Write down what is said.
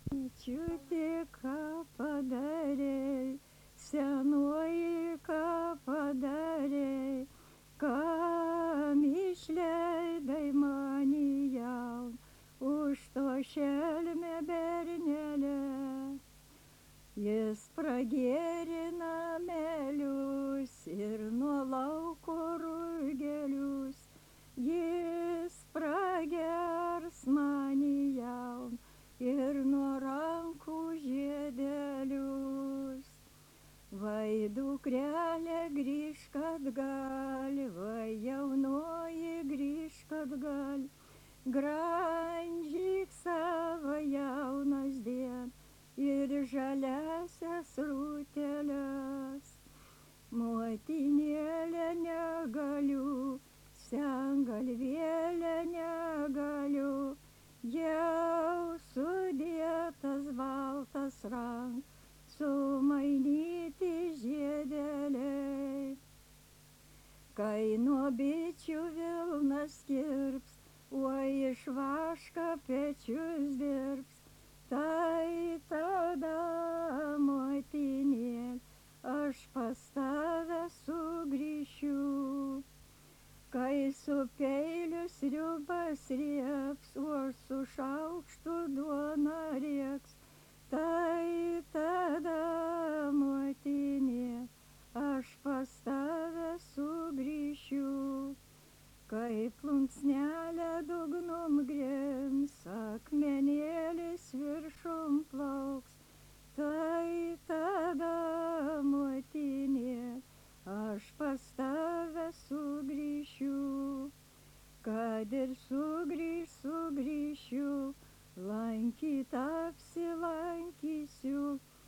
Čiūti, ką padarei, senoji, ką padarei, kam išleidai mane jaun, už to šelmę bernelę. Jis pragėrė namelius ir nuo lauko ruigelius, jis pragers mane jaun ir nuo rankų žiedelius. Vai dukrelė grįžk atgal, vai jaunoji grįžk atgal, grandžyk savo jaunas dien ir žaliasias rūteles. Motinėlė negaliu, sengalvėlė negaliu, jau sudėtas baltas rank, sumainyti žiedeliai. Kai nuo bičių vilnas kirps, oi iš vašką pečius dirbs, tai tada, motinėl, aš pas tave sugrįšiu. Kai su peiliu sriubas rieks, o su šaukštu duona rieks, tai tada, motinė, aš pas tave sugrįšiu. Kai plunksnelė dugnum grims, akmenėlis viršum plauks, tai tada, motinė, aš pas tave sugrįšiu. Kad ir sugrįšiu, lankyt apsilankysiu,